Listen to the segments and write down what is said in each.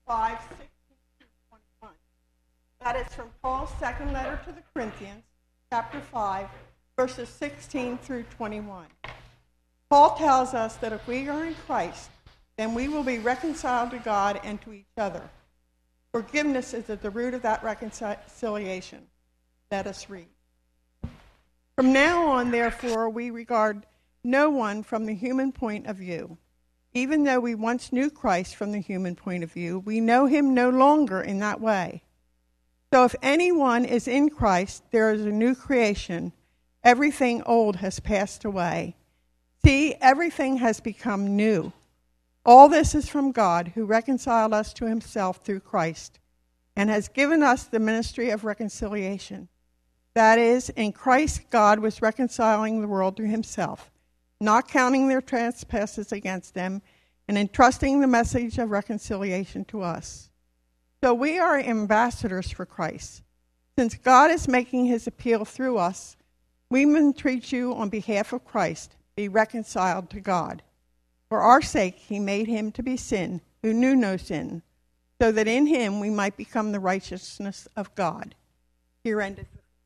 5:16-21. That is from Paul's second letter to the Corinthians, chapter 5, verses 16 through 21. Paul tells us that if we are in Christ, then we will be reconciled to God and to each other. Forgiveness is at the root of that reconciliation. Let us read. From now on, therefore, we regard no one from the human point of view. Even though we once knew Christ from the human point of view, we know him no longer in that way. So if anyone is in Christ, there is a new creation. Everything old has passed away. See, everything has become new. All this is from God, who reconciled us to himself through Christ, and has given us the ministry of reconciliation. That is, in Christ, God was reconciling the world to himself, not counting their trespasses against them, and entrusting the message of reconciliation to us. So we are ambassadors for Christ. Since God is making his appeal through us, we entreat you on behalf of Christ, be reconciled to God. For our sake he made him to be sin, who knew no sin, so that in him we might become the righteousness of God. Here endeth.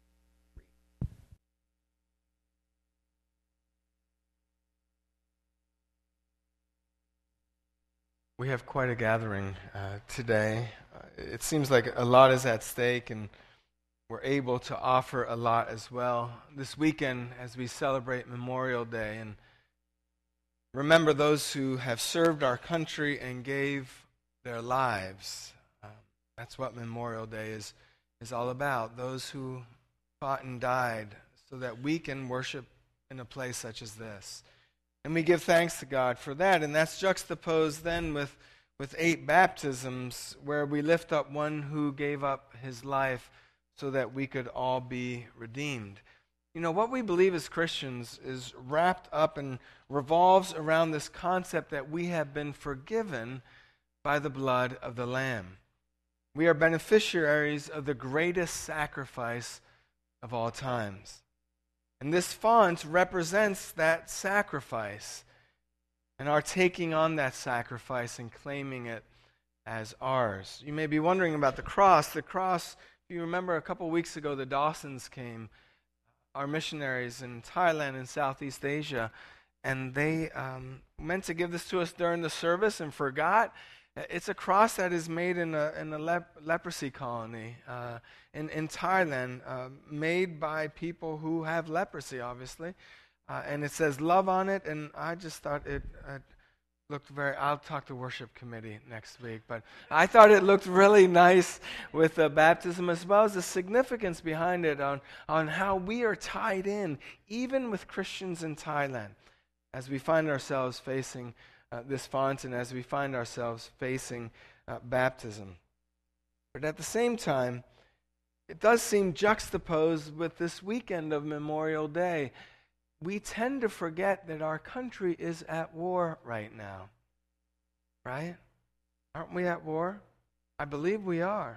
We have quite a gathering today. It seems like a lot is at stake, and we're able to offer a lot as well this weekend as we celebrate Memorial Day and remember those who have served our country and gave their lives. That's what Memorial Day is all about, those who fought and died so that we can worship in a place such as this. And we give thanks to God for that. And that's juxtaposed then with 8 baptisms where we lift up one who gave up his life so that we could all be redeemed. You know, what we believe as Christians is wrapped up and revolves around this concept that we have been forgiven by the blood of the Lamb. We are beneficiaries of the greatest sacrifice of all times. And this font represents that sacrifice and our taking on that sacrifice and claiming it as ours. You may be wondering about the cross. The cross, if you remember a couple weeks ago, the Dawsons came, our missionaries in Thailand and Southeast Asia, and they meant to give this to us during the service and forgot. It's a cross that is made in a leprosy colony in Thailand, made by people who have leprosy, obviously. And it says love on it, and I just thought it looked I'll talk to worship committee next week, but I thought it looked really nice with the baptism as well as the significance behind it on how we are tied in, even with Christians in Thailand, as we find ourselves facing this font and as we find ourselves facing baptism. But at the same time, it does seem juxtaposed with this weekend of Memorial Day. We tend to forget that our country is at war right now. Right? Aren't we at war? I believe we are.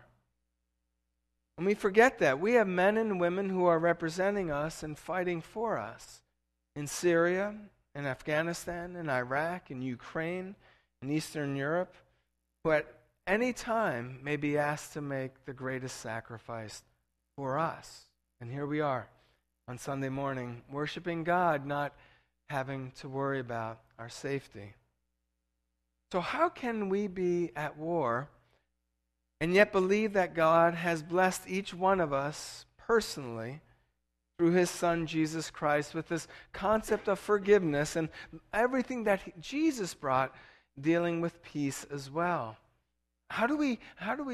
And we forget that. We have men and women who are representing us and fighting for us in Syria, in Afghanistan, in Iraq, in Ukraine, in Eastern Europe, who at any time may be asked to make the greatest sacrifice for us. And here we are on Sunday morning, worshiping God, not having to worry about our safety. So how can we be at war and yet believe that God has blessed each one of us personally through his Son, Jesus Christ, with this concept of forgiveness and everything that Jesus brought dealing with peace as well? How do we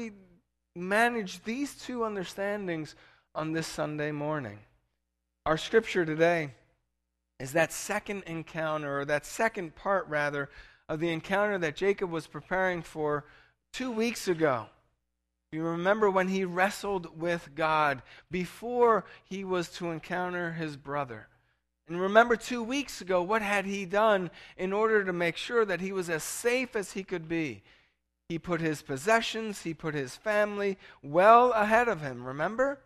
manage these two understandings on this Sunday morning? Our scripture today is that second encounter, or that second part, rather, of the encounter that Jacob was preparing for 2 weeks ago. You remember when he wrestled with God before he was to encounter his brother. And remember 2 weeks ago, what had he done in order to make sure that he was as safe as he could be? He put his possessions, he put his family well ahead of him, remember?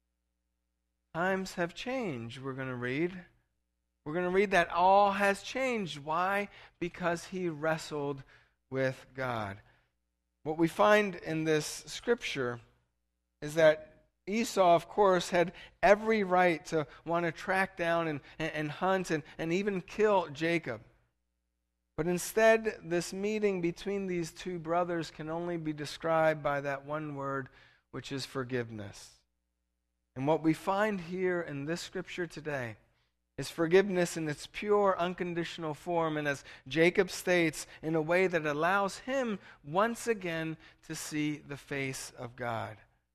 Times have changed, we're going to read. We're going to read that all has changed. Why? Because he wrestled with God. What we find in this scripture is that Esau, of course, had every right to want to track down and hunt and even kill Jacob. But instead, this meeting between these two brothers can only be described by that one word, which is forgiveness. And what we find here in this scripture today is forgiveness in its pure, unconditional form, and as Jacob states, in a way that allows him once again to see the face of God.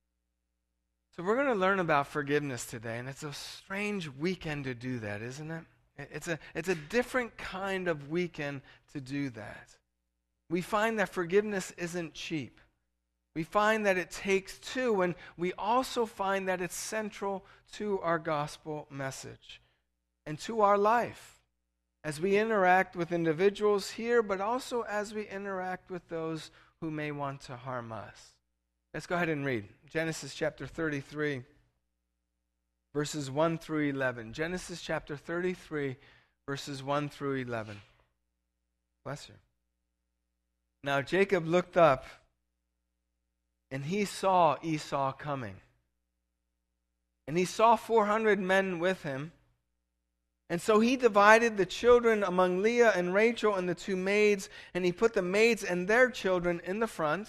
So we're going to learn about forgiveness today, and it's a strange weekend to do that, isn't it? It's a different kind of weekend to do that. We find that forgiveness isn't cheap. We find that it takes two, and we also find that it's central to our gospel message and to our life as we interact with individuals here, but also as we interact with those who may want to harm us. Let's go ahead and read Genesis chapter 33, verses 1 through 11. Genesis chapter 33, verses 1 through 11. Bless you. Now Jacob looked up, and he saw Esau coming. And he saw 400 men with him. And so he divided the children among Leah and Rachel and the two maids, and he put the maids and their children in the front,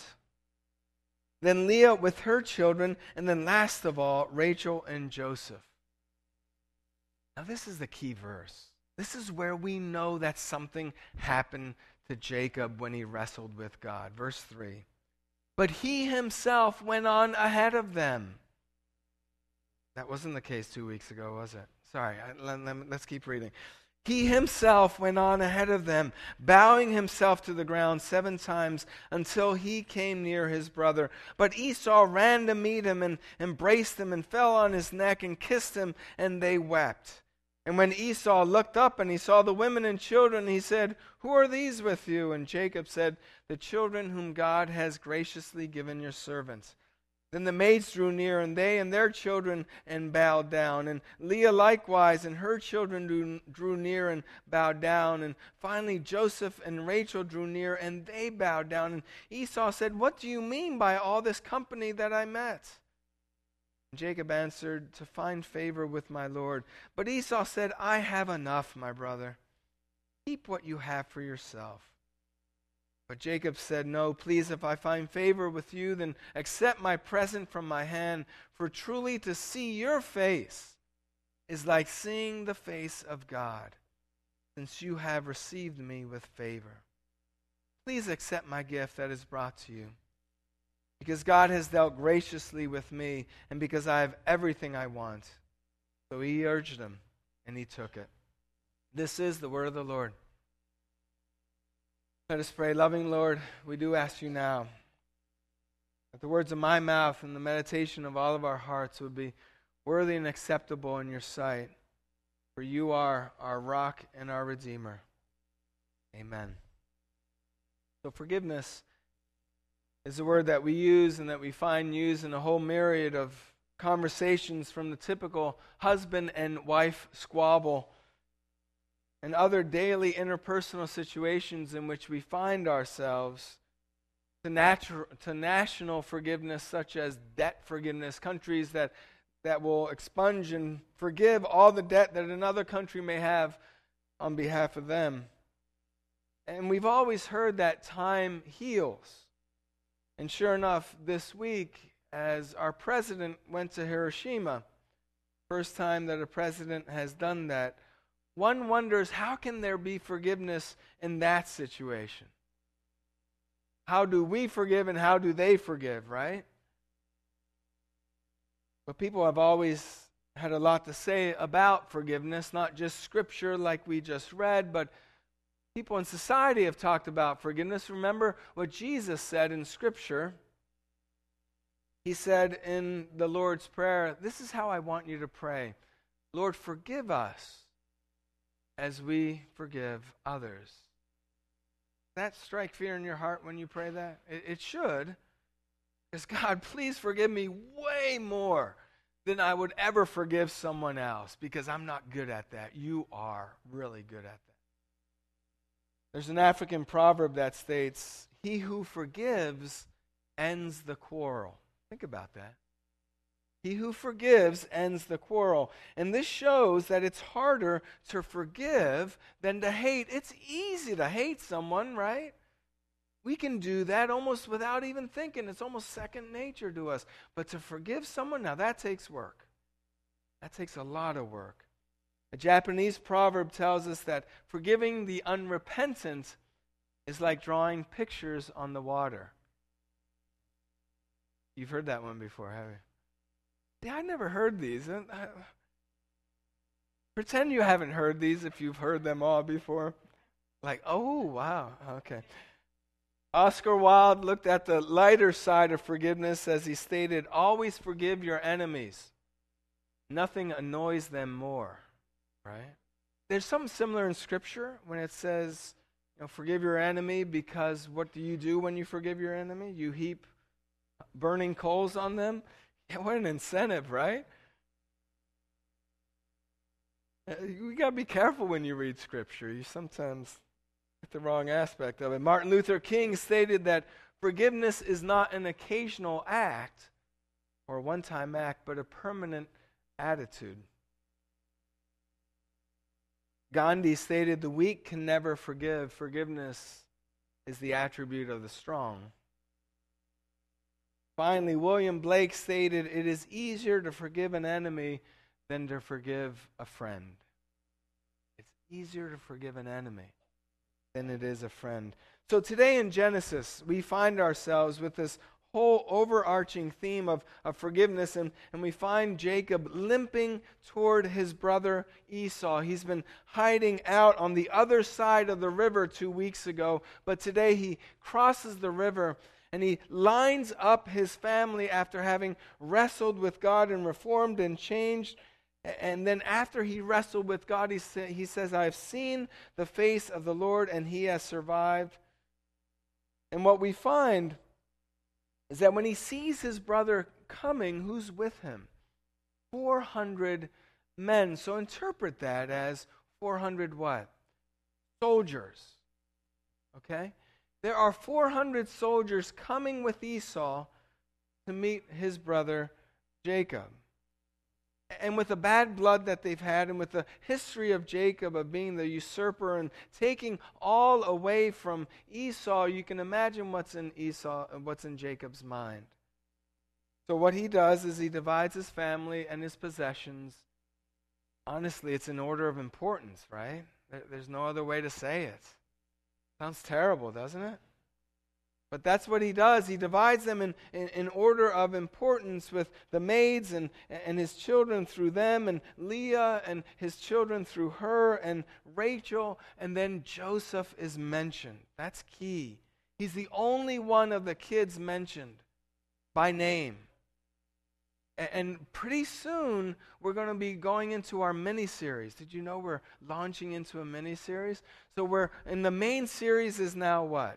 then Leah with her children, and then last of all, Rachel and Joseph. Now this is the key verse. This is where we know that something happened to Jacob when he wrestled with God. Verse 3. But he himself went on ahead of them. That wasn't the case 2 weeks ago, was it? Sorry, let's keep reading. He himself went on ahead of them, bowing himself to the ground 7 times until he came near his brother. But Esau ran to meet him and embraced him and fell on his neck and kissed him, and they wept. And when Esau looked up and he saw the women and children, he said, "Who are these with you?" And Jacob said, "The children whom God has graciously given your servants." Then the maids drew near, and they and their children, and bowed down. And Leah likewise, and her children drew near and bowed down. And finally Joseph and Rachel drew near, and they bowed down. And Esau said, "What do you mean by all this company that I met?" And Jacob answered, "To find favor with my Lord." But Esau said, "I have enough, my brother. Keep what you have for yourself." But Jacob said, "No, please, if I find favor with you, then accept my present from my hand. For truly to see your face is like seeing the face of God, since you have received me with favor. Please accept my gift that is brought to you, because God has dealt graciously with me, and because I have everything I want." So he urged him, and he took it. This is the word of the Lord. Let us pray. Loving Lord, we do ask you now that the words of my mouth and the meditation of all of our hearts would be worthy and acceptable in your sight, for you are our rock and our Redeemer. Amen. So forgiveness is a word that we use and that we find used in a whole myriad of conversations, from the typical husband and wife squabble and other daily interpersonal situations in which we find ourselves, to national forgiveness such as debt forgiveness, countries that will expunge and forgive all the debt that another country may have on behalf of them. And we've always heard that time heals. And sure enough, this week, as our president went to Hiroshima, first time that a president has done that, one wonders, how can there be forgiveness in that situation? How do we forgive and how do they forgive, right? But people have always had a lot to say about forgiveness, not just Scripture like we just read, but people in society have talked about forgiveness. Remember what Jesus said in Scripture. He said in the Lord's Prayer, "This is how I want you to pray. Lord, forgive us as we forgive others." Does that strike fear in your heart when you pray that? It should. Because God, please forgive me way more than I would ever forgive someone else, because I'm not good at that. You are really good at that. There's an African proverb that states, "He who forgives ends the quarrel. Think about that. He who forgives ends the quarrel. And this shows that it's harder to forgive than to hate. It's easy to hate someone, right? We can do that almost without even thinking. It's almost second nature to us. But to forgive someone, now that takes work. That takes a lot of work. A Japanese proverb tells us that forgiving the unrepentant is like drawing pictures on the water. You've heard that one before, have you? Yeah, I never heard these. Pretend you haven't heard these if you've heard them all before. Like, oh, wow, okay. Oscar Wilde looked at the lighter side of forgiveness as he stated, always forgive your enemies. Nothing annoys them more, right? There's something similar in Scripture when it says, forgive your enemy, because what do you do when you forgive your enemy? You heap burning coals on them. Yeah, what an incentive, right? You got to be careful when you read Scripture. You sometimes get the wrong aspect of it. Martin Luther King stated that forgiveness is not an occasional act or a one-time act, but a permanent attitude. Gandhi stated, the weak can never forgive. Forgiveness is the attribute of the strong. Finally, William Blake stated, it is easier to forgive an enemy than to forgive a friend. It's easier to forgive an enemy than it is a friend. So today in Genesis, we find ourselves with this whole overarching theme of forgiveness, and we find Jacob limping toward his brother Esau. He's been hiding out on the other side of the river 2 weeks ago, but today he crosses the river and he lines up his family after having wrestled with God and reformed and changed. And then after he wrestled with God, he says, I have seen the face of the Lord, and he has survived. And what we find is that when he sees his brother coming, who's with him? 400 men. So interpret that as 400 what? Soldiers. Okay? There are 400 soldiers coming with Esau to meet his brother Jacob. And with the bad blood that they've had, and with the history of Jacob of being the usurper and taking all away from Esau, you can imagine what's in Jacob's mind. So what he does is he divides his family and his possessions. Honestly, it's in order of importance, right? There's no other way to say it. Sounds terrible, doesn't it? But that's what he does. He divides them in order of importance, with the maids and his children through them, and Leah and his children through her, and Rachel, and then Joseph is mentioned. That's key. He's the only one of the kids mentioned by name. And pretty soon, we're going to be going into our mini-series. Did you know we're launching into a mini-series? So the main series is now what?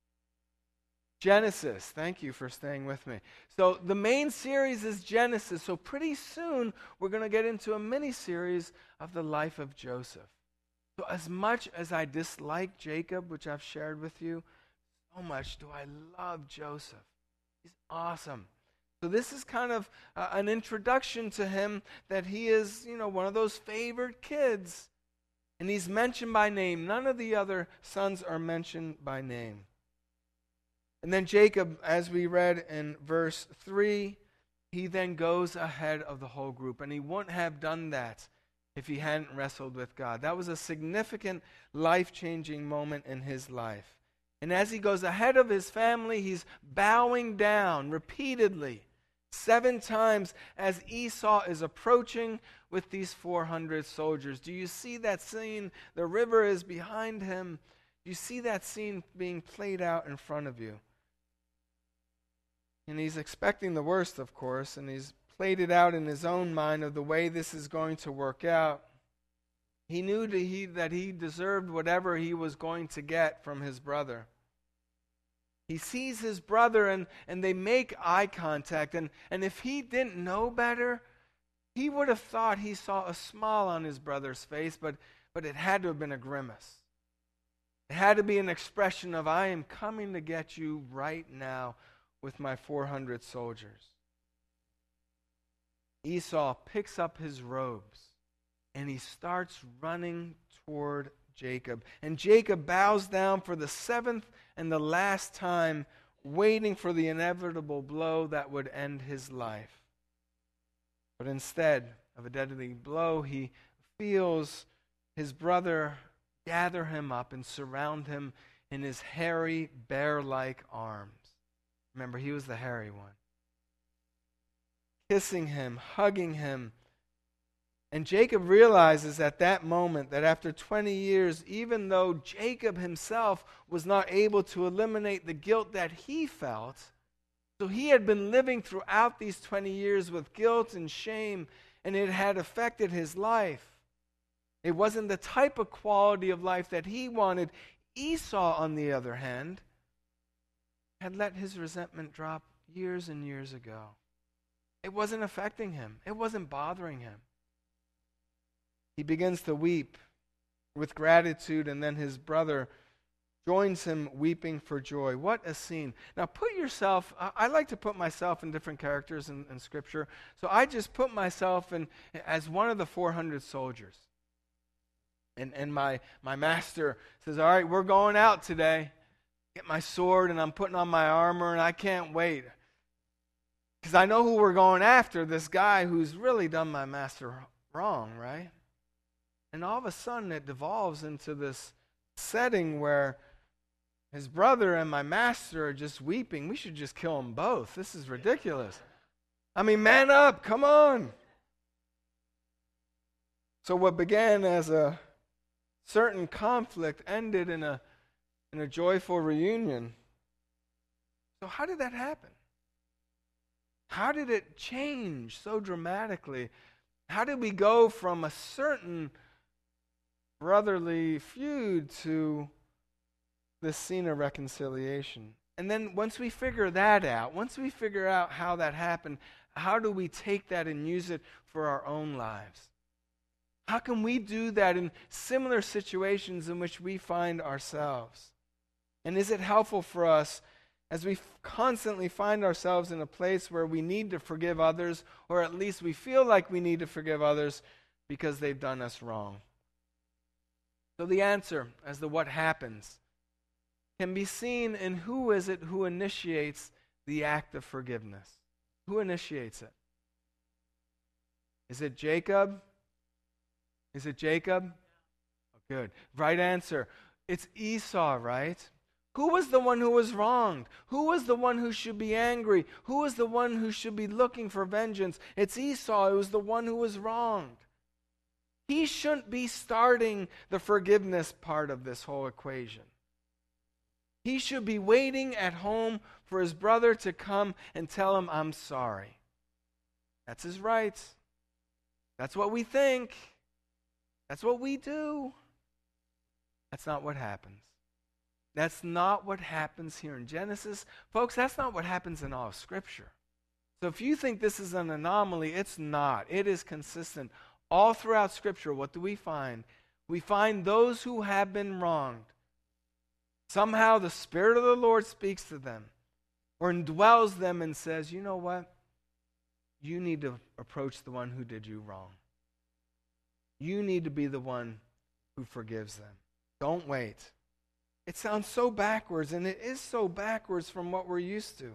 Genesis. Thank you for staying with me. So the main series is Genesis. So pretty soon, we're going to get into a mini-series of the life of Joseph. So as much as I dislike Jacob, which I've shared with you, so much do I love Joseph. He's awesome. So this is kind of an introduction to him, that he is, one of those favored kids. And he's mentioned by name. None of the other sons are mentioned by name. And then Jacob, as we read in verse 3, he then goes ahead of the whole group. And he wouldn't have done that if he hadn't wrestled with God. That was a significant, life-changing moment in his life. And as he goes ahead of his family, he's bowing down repeatedly 7 times as Esau is approaching with these 400 soldiers. Do you see that scene? The river is behind him. You see that scene being played out in front of you. And he's expecting the worst, of course, and he's played it out in his own mind of the way this is going to work out. He knew that he deserved whatever he was going to get from his brother. He sees his brother, and they make eye contact. And if he didn't know better, he would have thought he saw a smile on his brother's face, but it had to have been a grimace. It had to be an expression of, I am coming to get you right now. with my 400 soldiers. Esau picks up his robes and he starts running toward Jacob. And Jacob bows down for the seventh and the last time, waiting for the inevitable blow that would end his life. But instead of a deadly blow, he feels his brother gather him up and surround him in his hairy, bear-like arms. Remember, he was the hairy one. Kissing him, hugging him. And Jacob realizes at that moment that after 20 years, even though Jacob himself was not able to eliminate the guilt that he felt, so he had been living throughout these 20 years with guilt and shame, and it had affected his life. It wasn't the type of quality of life that he wanted. Esau, on the other hand, had let his resentment drop years and years ago. It wasn't affecting him. It wasn't bothering him. He begins to weep with gratitude, and then his brother joins him weeping for joy. What a scene. Now put yourself, I like to put myself in different characters in Scripture, so I just put myself in as one of the 400 soldiers. And my master says, all right, we're going out today. Get my sword, and I'm putting on my armor, and I can't wait. Because I know who we're going after, this guy who's really done my master wrong, right? And all of a sudden it devolves into this setting where his brother and my master are just weeping. We should just kill them both. This is ridiculous. I mean, man up, come on. So what began as a certain conflict ended in a joyful reunion. So how did that happen? How did it change so dramatically? How did we go from a certain brotherly feud to this scene of reconciliation? And then once we figure that out, once we figure out how that happened, how do we take that and use it for our own lives? How can we do that in similar situations in which we find ourselves? And is it helpful for us as we constantly find ourselves in a place where we need to forgive others, or at least we feel like we need to forgive others because they've done us wrong? So the answer as to what happens can be seen in who is it who initiates the act of forgiveness. Who initiates it? Is it Jacob? Is it Jacob? Oh, good. Right answer. It's Esau, right? Who was the one who was wronged? Who was the one who should be angry? Who was the one who should be looking for vengeance? It's Esau. It was the one who was wronged. He shouldn't be starting the forgiveness part of this whole equation. He should be waiting at home for his brother to come and tell him, I'm sorry. That's his right. That's what we think. That's what we do. That's not what happens. That's not what happens here in Genesis. Folks, that's not what happens in all of Scripture. So if you think this is an anomaly, it's not. It is consistent. All throughout Scripture, what do we find? We find those who have been wronged. Somehow the Spirit of the Lord speaks to them or indwells them and says, you know what? You need to approach the one who did you wrong. You need to be the one who forgives them. Don't wait. It sounds so backwards, and it is so backwards from what we're used to.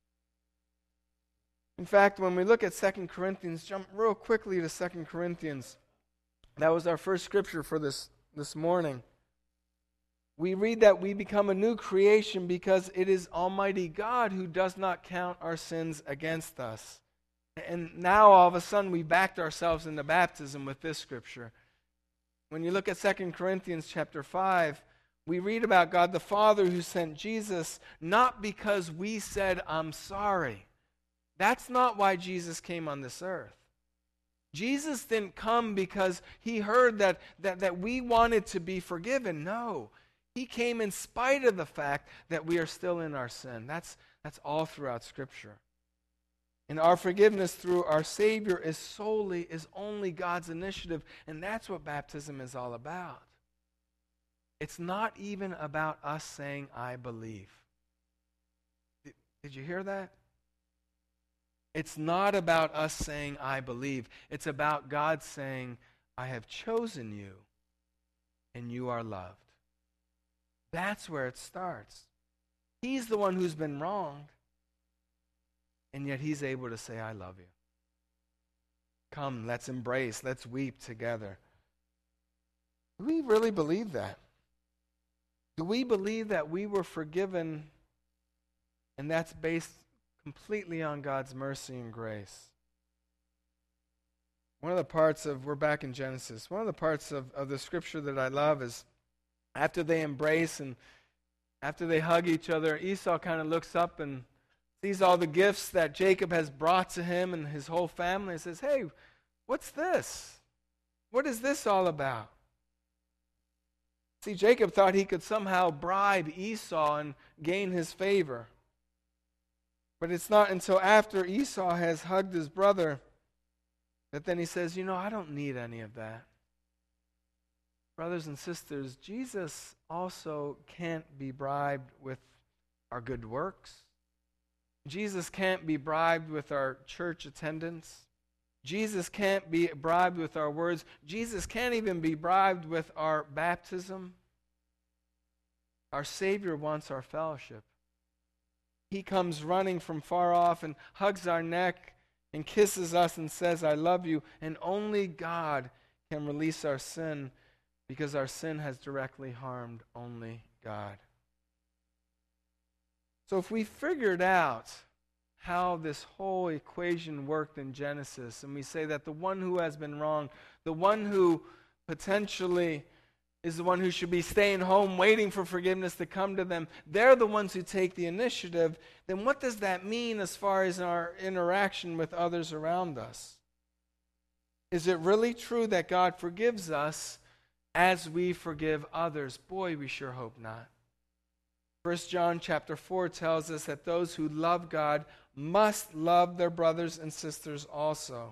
In fact, when we look at 2 Corinthians, jump real quickly to 2 Corinthians. That was our first scripture for this morning. We read that we become a new creation because it is Almighty God who does not count our sins against us. And now all of a sudden we backed ourselves into baptism with this scripture. When you look at 2 Corinthians chapter 5, we read about God the Father who sent Jesus not because we said, I'm sorry. That's not why Jesus came on this earth. Jesus didn't come because he heard that we wanted to be forgiven. No. He came in spite of the fact that we are still in our sin. That's all throughout Scripture. And our forgiveness through our Savior is only God's initiative, and that's what baptism is all about. It's not even about us saying, I believe. Did you hear that? It's not about us saying, I believe. It's about God saying, I have chosen you, and you are loved. That's where it starts. He's the one who's been wronged, and yet he's able to say, I love you. Come, let's embrace, let's weep together. Do we really believe that? Do we believe that we were forgiven, and that's based completely on God's mercy and grace? One of the parts of, we're back in Genesis, one of the parts of the scripture that I love is after they embrace and after they hug each other, Esau kind of looks up and sees all the gifts that Jacob has brought to him and his whole family and says, hey, what's this? What is this all about? See, Jacob thought he could somehow bribe Esau and gain his favor. But it's not until after Esau has hugged his brother that then he says, I don't need any of that. Brothers and sisters, Jesus also can't be bribed with our good works. Jesus can't be bribed with our church attendance. Jesus can't be bribed with our words. Jesus can't even be bribed with our baptism. Our Savior wants our fellowship. He comes running from far off and hugs our neck and kisses us and says, I love you. And only God can release our sin because our sin has directly harmed only God. So if we figured out how this whole equation worked in Genesis, and we say that the one who has been wronged, the one who potentially is the one who should be staying home waiting for forgiveness to come to them, they're the ones who take the initiative, then what does that mean as far as our interaction with others around us? Is it really true that God forgives us as we forgive others? Boy, we sure hope not. 1 John chapter 4 tells us that those who love God must love their brothers and sisters also.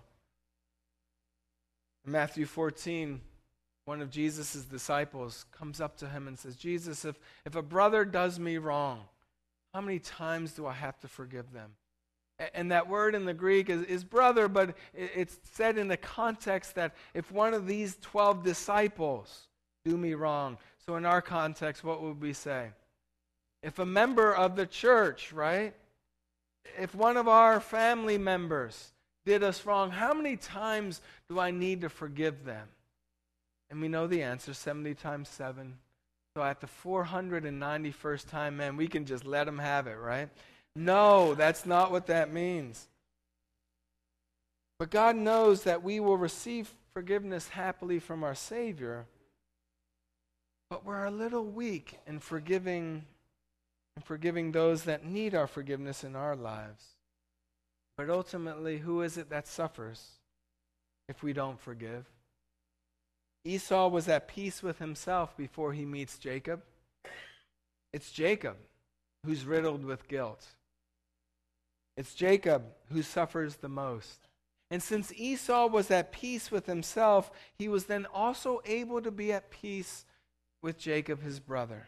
In Matthew 14, one of Jesus' disciples comes up to him and says, Jesus, if a brother does me wrong, how many times do I have to forgive them? And that word in the Greek is brother, but it's said in the context that if one of these 12 disciples do me wrong. So in our context, what would we say? If a member of the church, right? If one of our family members did us wrong, how many times do I need to forgive them? And we know the answer, 70 times 7. So at the 491st time, man, we can just let them have it, right? No, that's not what that means. But God knows that we will receive forgiveness happily from our Savior, but we're a little weak in forgiving those that need our forgiveness in our lives. But ultimately, who is it that suffers if we don't forgive? Esau was at peace with himself before he meets Jacob. It's Jacob who's riddled with guilt. It's Jacob who suffers the most. And since Esau was at peace with himself, he was then also able to be at peace with Jacob, his brother.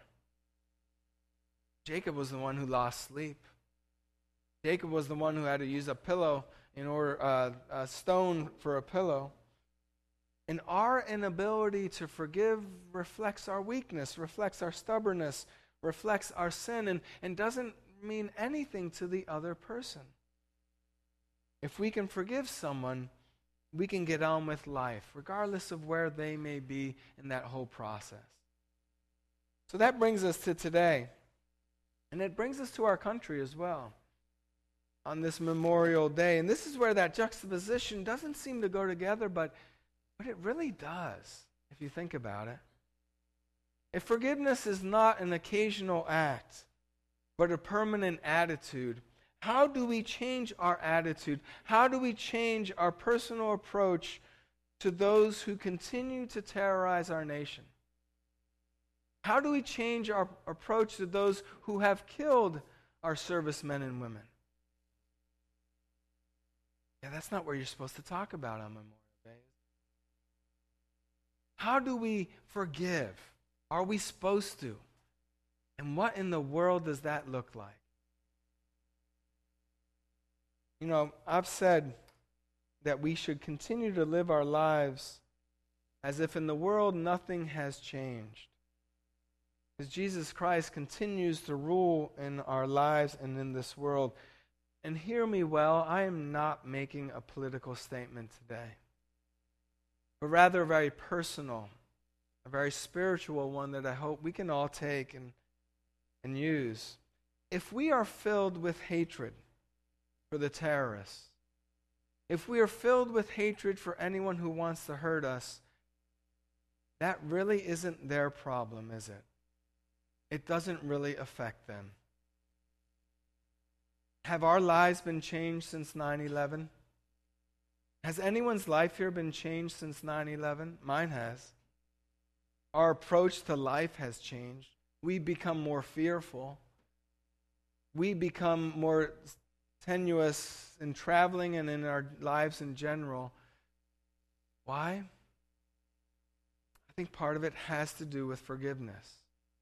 Jacob was the one who lost sleep. Jacob was the one who had to use a pillow a stone for a pillow. And our inability to forgive reflects our weakness, reflects our stubbornness, reflects our sin, and doesn't mean anything to the other person. If we can forgive someone, we can get on with life, regardless of where they may be in that whole process. So that brings us to today. And it brings us to our country as well on this Memorial Day. And this is where that juxtaposition doesn't seem to go together, but it really does, if you think about it. If forgiveness is not an occasional act, but a permanent attitude, how do we change our attitude? How do we change our personal approach to those who continue to terrorize our nation? How do we change our approach to those who have killed our servicemen and women? Yeah, that's not what you're supposed to talk about on Memorial Day. How do we forgive? Are we supposed to? And what in the world does that look like? You know, I've said that we should continue to live our lives as if in the world nothing has changed. Because Jesus Christ continues to rule in our lives and in this world. And hear me well, I am not making a political statement today, but rather a very personal, a very spiritual one that I hope we can all take and use. If we are filled with hatred for the terrorists, if we are filled with hatred for anyone who wants to hurt us, that really isn't their problem, is it? It doesn't really affect them. Have our lives been changed since 9/11? Has anyone's life here been changed since 9/11? Mine has. Our approach to life has changed. We become more fearful. We become more tenuous in traveling and in our lives in general. Why? I think part of it has to do with forgiveness.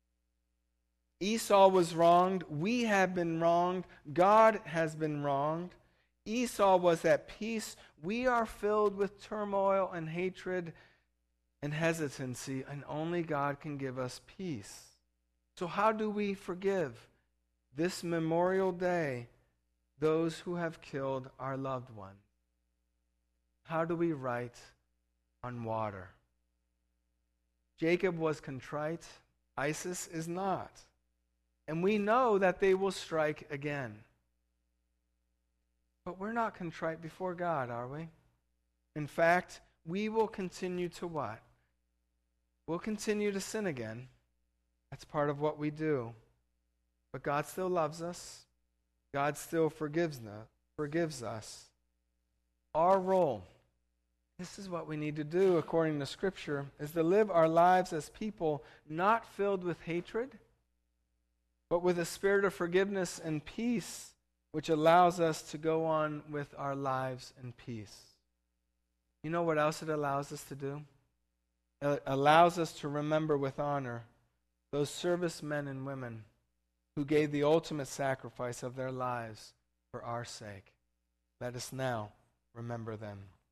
Esau was wronged. We have been wronged. God has been wronged. Esau was at peace. We are filled with turmoil and hatred and hesitancy, and only God can give us peace. So how do we forgive this Memorial Day those who have killed our loved ones? How do we write on water? Jacob was contrite. ISIS is not. And we know that they will strike again. But we're not contrite before God, are we? In fact, we will continue to what? We'll continue to sin again. That's part of what we do. But God still loves us. God still forgives us. Our role, this is what we need to do according to Scripture, is to live our lives as people not filled with hatred, but with a spirit of forgiveness and peace, which allows us to go on with our lives in peace. You know what else it allows us to do? It allows us to remember with honor those servicemen and women who gave the ultimate sacrifice of their lives for our sake. Let us now remember them.